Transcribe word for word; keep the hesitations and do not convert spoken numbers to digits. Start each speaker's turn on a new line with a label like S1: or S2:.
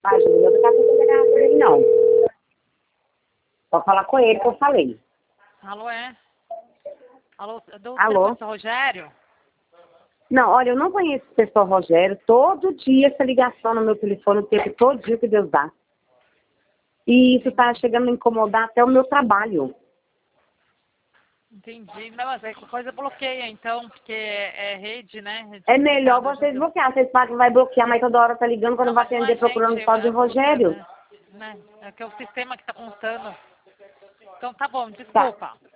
S1: Ah, Júlia, eu não tá com pegar por ele, não. Pode falar com ele que eu falei.
S2: Alô, é? Alô, do
S1: Alô?
S2: telefone do Rogério?
S1: Não, olha, eu não conheço o pessoal Rogério. Todo dia essa ligação no meu telefone, o tempo todo dia que Deus dá. E isso tá chegando a incomodar até o meu trabalho.
S2: Entendi. Não, mas aí qualquer coisa bloqueia, então, porque é rede, né? Rede
S1: É melhor
S2: complicada, já
S1: vocês
S2: viu?
S1: bloquear. Vocês falam que vai bloquear, mas toda hora tá ligando quando
S2: Não,
S1: vai
S2: mas não é
S1: atender procurando
S2: gente,
S1: o tal de
S2: é bloqueado,
S1: Rogério.
S2: né? né? É que é o sistema que tá contando. Então tá bom,
S1: Tá.
S2: desculpa.